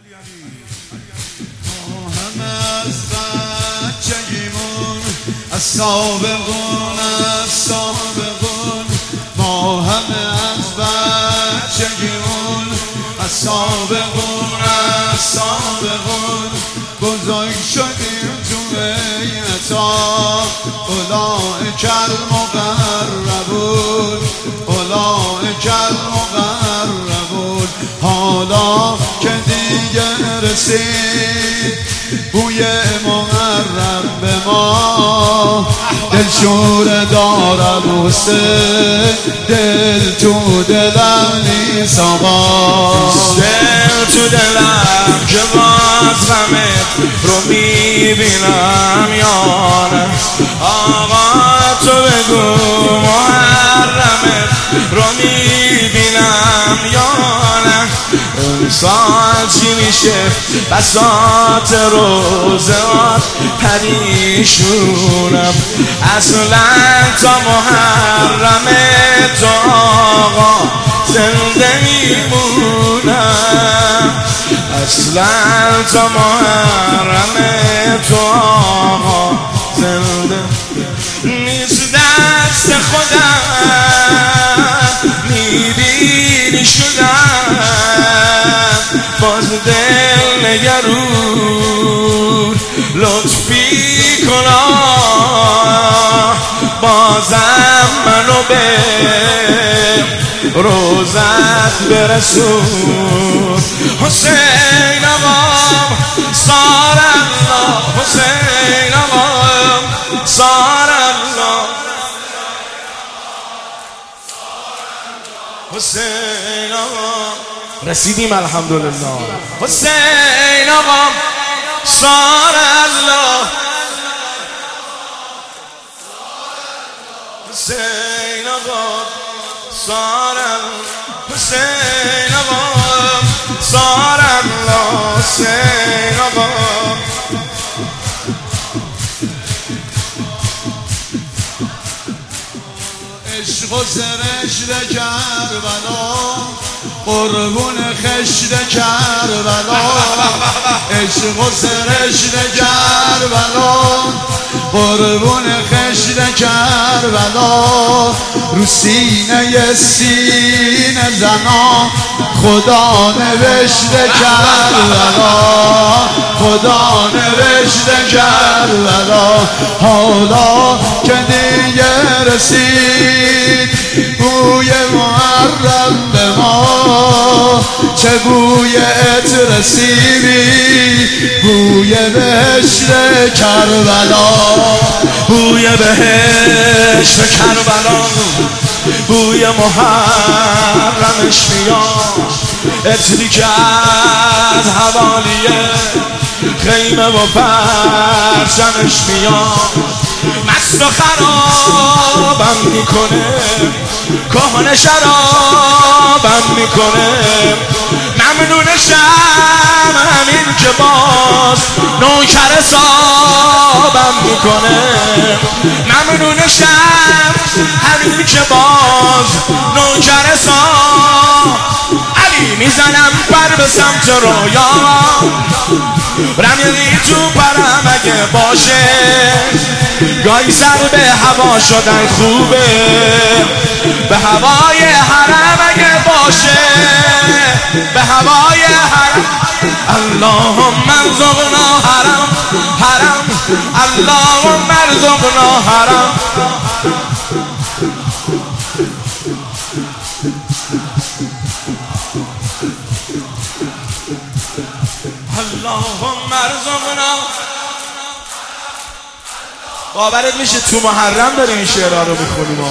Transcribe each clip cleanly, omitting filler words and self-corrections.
همه از بچگیمون از سابقون ما همه از بچگیمون از سابقون بزرگ شدیم تو بیعتا اولئک المقربون حالا که دیگه رسید بوی مقرب به ما دلشوره دارم حسین دل تو دلم نیست آقا دل تو دلم که باز غمت رو میبینم یا نه آقا تو بگو محرمت رو میبینم یا نه امسال چی میشه بساط روزات پریشونم اصلا تا محرم تو آقا زنده میمونم اصلا تا محرم تو آقا زنده نیست دست خودم میبینی شدم باز دل نگرون لطفی کنا بازم منو به روزت برسون حسین آقام سار الله حسین آقام سار الله حسین آقام رسیدیم الحمدلله حسین آقام سار الله حسین آقام سار حسین آقام سار الله حسین آقام عشق و سرشت کربلا قربون خشت کربلا عشق و سرشت کربلا قربون خشت کربلا رو سینه زنا خدا نوشته کربلا خدا نوشته کربلا حالا که دیگه رسید بوی محرم به ما چه بوی عطر سیبی بوی بهشت کربلا بوی بهشت کربلا بوی محرمش میاد عطری که از حوالیه خیمه و پرچمش میاد مست و خرابم میکنه کهنه شرابم میکنه ممنونشم همین که باز نوکر حسابم میکنه ممنونشم همین که باز نوکر حساب علی میزنم پر به سمت رویا رمیقی تو پرم اگه باشه گاهی سر به هوا شدن خوبه به هوای حرم اگه باشه به هوای حرم اللهم ارزقنا حرم حرم اللهم ارزقنا حرم اللهم ارزقنا باورت میشه تو محرم داریم این شعرها رو میخونیم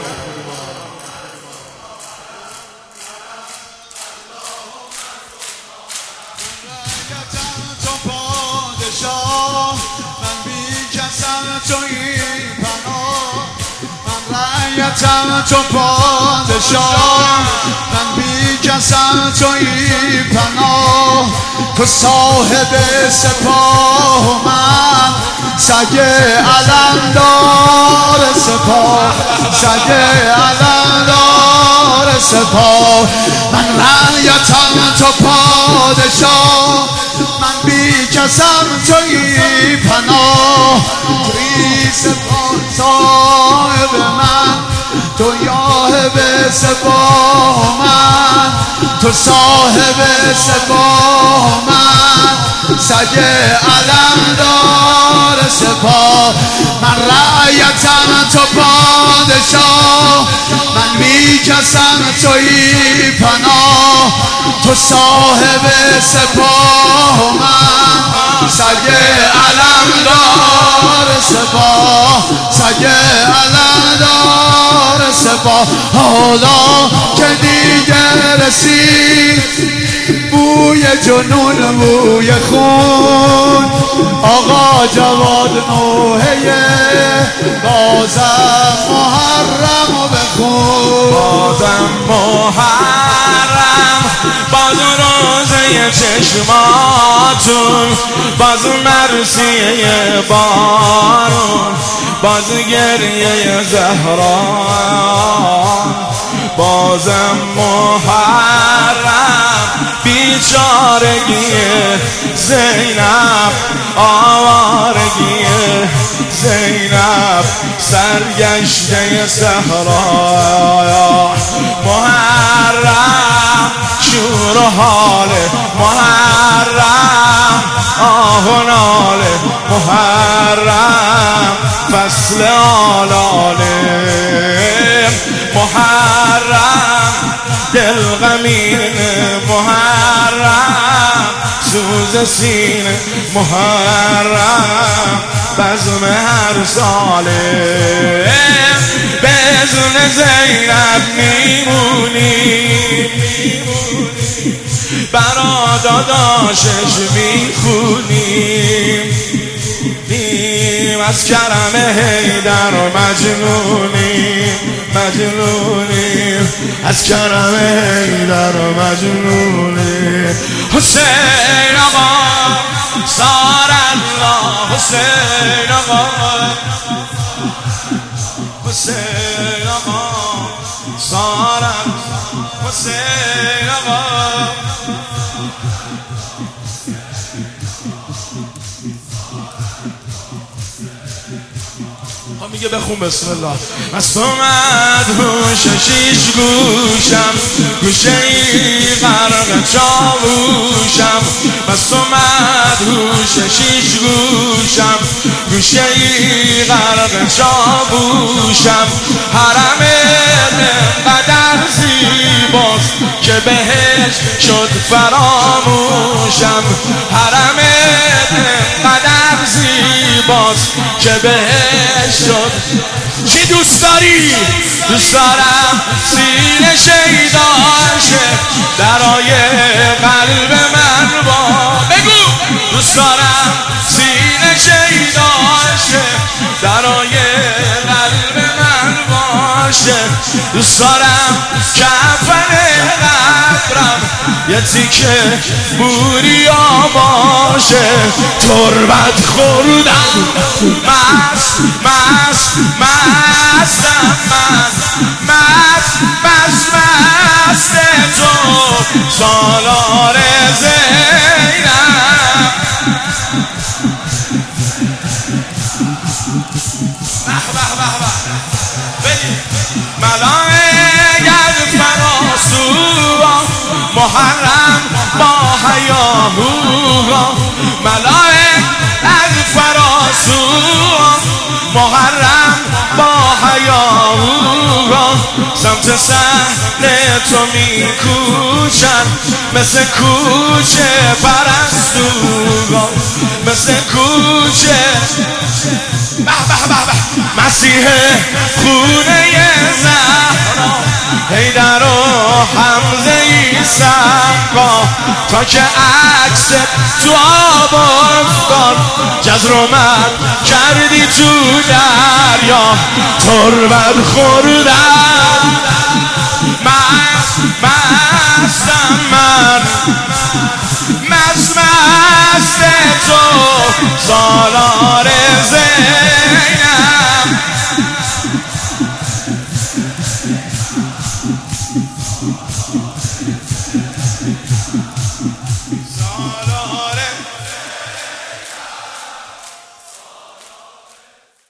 تو پادشاه من بی کسم تویی پناه تو صاحب سپاه و من سگ علمدار سپاه سگ علمدار سپاه. من رعیتم تو پادشاه، من بی کسم تویی پناه. تویی سپاه صاحب من، تو یاهب سپاه من، تو صاحب سپاه من، سگ علمدار سپاه. من رعیتم تو پادشاه، من بی کسم تویی پناه. تو صاحب سپاه من، سگ علمدار سپاه، سگ علمدار سپاه. حالا که دیگه رسید بوی جنون بوی خون، آقا جواد نوحه بازم محرم و بخون. بازم محرم، باز روزه چشماتون، باز مرسیه بارون، باز گریه زهرا. بازم محرم، بیچارگی زینب، آوارگی زینب، سرگشته صحرا. محرم شور و حال، محرم آه و ناله، محرم فصل آلاله. محرم دل غمین، محرم سوز سینه، محرم بزم هر ساله. بزن زینب میمونیم، برا داداشش میخونیم. از کرم حیدر مجنونیم، مجنونیم، از کرم حیدر مجنونیم. حسین آقا سار الله، حسین آقا، حسین آقا سار الله، حسین آقا. میگه بخون بسم الله. مست اومد هوش شیش گوشم، گوشه ای غرق چاووشم. مست اومد هوش شیش گوشم، گوشه ای غرق چاووشم. حرم قدر زیباست که بهش شد فراموشم. حرم قدر زیباست که بهش شد. چی دوست داری؟ دوست دارم سینه شیداشه، درای قلب من با. بگو دوست دارم سینه شیداشه، درای قلب من باشه. دوست دارم کفن قبرم یه تیکه بوریا باشه. تربت خوردم مست مست مستم من، مست مست مست تو سالار زینب. ملائکت فراسو محرم با حیاهو، ملائکت فراسو محرم با حیاهو. سمت صحن تو میکوچن مثل کوچه پرستو، مثل کوچه مسیح خونه زهرا، حیدر و حمزه سقا. تا که عکس تو آب افتاد، جزر و من کردی تو دریا. تربت خوردم مستم من، مست مست تو